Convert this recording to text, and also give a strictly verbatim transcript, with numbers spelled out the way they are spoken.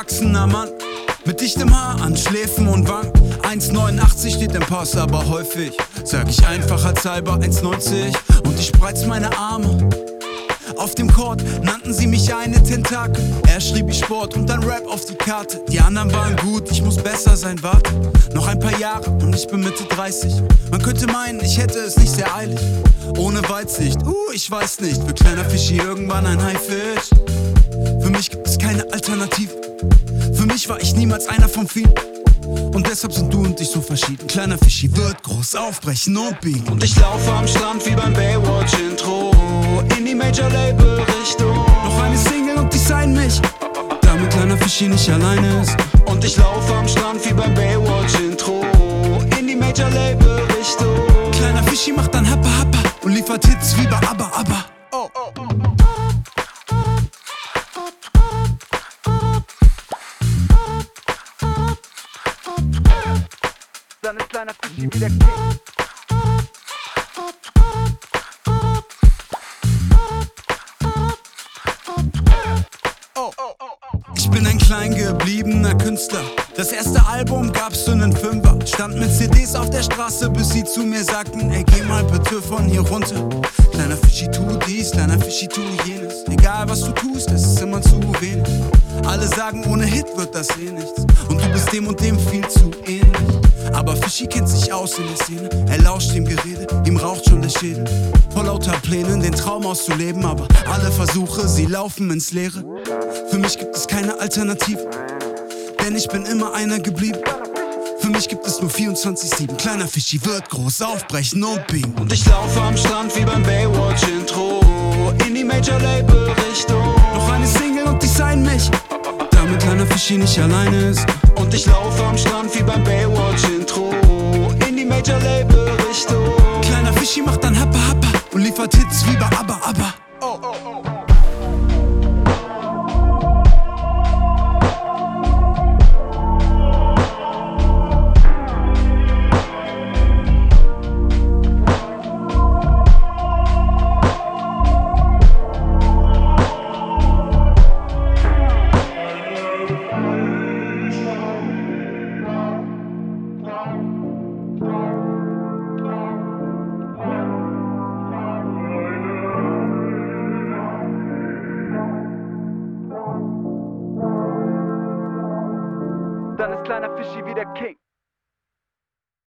erwachsener Mann mit dichtem Haar an Schläfen und Wangen. eins neunundachtzig steht im Pass, aber häufig sag ich einfach als halber eins neunzig und ich spreiz meine Arme. Auf dem Court nannten sie mich eine Tentakel. Er schrieb ich Sport und dann Rap auf die Karte. Die anderen waren gut, ich muss besser sein, warte. Noch ein paar Jahre und ich bin Mitte dreißig. Man könnte meinen, ich hätte es nicht sehr eilig. Ohne Weitsicht, uh, ich weiß nicht. Wird kleiner Fischi irgendwann ein Haifisch? Für mich gibt es keine Alternative. Für mich war ich niemals einer von vielen. Und deshalb sind du und ich so verschieden. Kleiner Fischi wird groß aufbrechen und biegen. Und ich laufe am Strand wie beim Baywatch-Intro in die Major-Label-Richtung. Noch eine Single und die sign mich, damit kleiner Fischi nicht allein ist. Und ich laufe am Strand wie beim Baywatch-Intro in die Major-Label-Richtung. Kleiner Fischi macht dann Happa Happa und liefert Hits wie bei Abba Abba. Oh, oh, oh. Dann ist kleiner Fischi wie der King. Ich bin ein klein gebliebener Künstler. Das erste Album gab's in den Fünfer. Stand mit C Ds auf der Straße, bis sie zu mir sagten: Ey, geh mal bitte von hier runter. Kleiner Fischi, tu dies, kleiner Fischi, tu jenes. Egal was du tust, es ist immer zu wenig. Alle sagen, ohne Hit wird das eh nichts. Und du bist dem und dem viel zu ähnlich. Aber Fischi kennt sich aus in der Szene. Er lauscht dem Gerede, ihm raucht schon der Schädel. Vor lauter Plänen, den Traum auszuleben. Aber alle Versuche, sie laufen ins Leere. Für mich gibt es keine Alternative, denn ich bin immer einer geblieben. Für mich gibt es nur vierundzwanzig sieben. Kleiner Fischi wird groß aufbrechen und biegen. Und ich laufe am Strand wie beim Baywatch-Intro in die Major-Label-Richtung. Noch eine Single und die sign mich, damit kleiner Fischi nicht alleine ist. Und ich laufe am Strand wie beim Baywatch-Intro in die Major-Label-Richtung. Kleiner Fischi macht dann Happa Happa und liefert Hits wie bei Abba Abba. Oh, oh, oh. Dann ist kleiner Fischi wie der King.